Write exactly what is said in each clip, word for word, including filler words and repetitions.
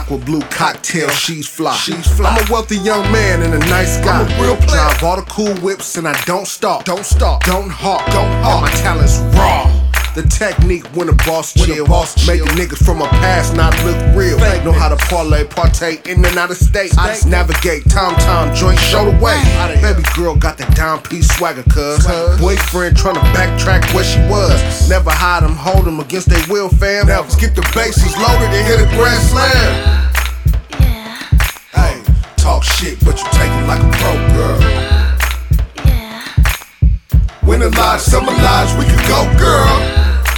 aqua blue cocktail, she's fly. She's fly. I'm a wealthy young man and a nice guy. I'm a real player. Drive all the cool whips and I don't stop. Don't stop. Don't hawk. Don't hawk. My talent's raw. The technique when a boss chill, boss making niggas from a past not look real. Fake. Know how to parlay, partake in and out of state. I just navigate, tom tom, joint show the way. Baby girl got that down piece swagger, cuz boyfriend tryna backtrack where she was. Never hide them, hold them against their will, fam. Never skip the bases, loaded and hit a grand slam. Yeah. Hey, talk shit, but you take it like a pro, girl. Yeah. Win a lot, summer lives, we can go, girl.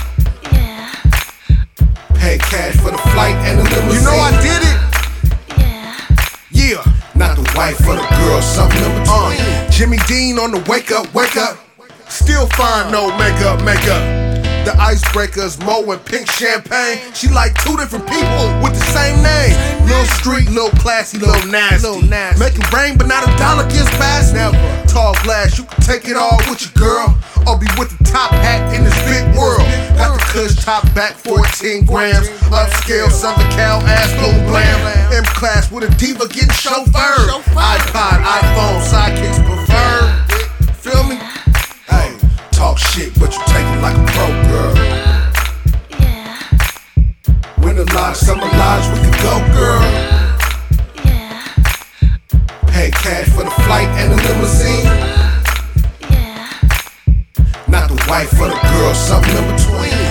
Pay cash for the flight and the limousine. You know I did it. Yeah. Yeah. Not the wife for the girl, something in between. Uh, Jimmy Dean on the wake up, wake up. Still fine, no makeup, makeup. The icebreakers, Mo and Pink Champagne. She like two different people with the same name. Little street, little classy, little nasty. Make it rain, but not a dollar gets past. Never. Tall glass, you can take it all with your girl, or be with the top hat in this big world. Got the Kush top back, fourteen grams. Upscale, Southern Cal, ass blue glam. M class with a diva getting chauffeured. iPod, iPhone, sidekicks preferred. Feel me? Hey, talk shit, but you take it like a pro, girl. Yeah. Win a lot, summer lives, we can go, girl. Yeah. Pay cash for the flight and the limousine. Yeah. Not the wife for the girl, something in between.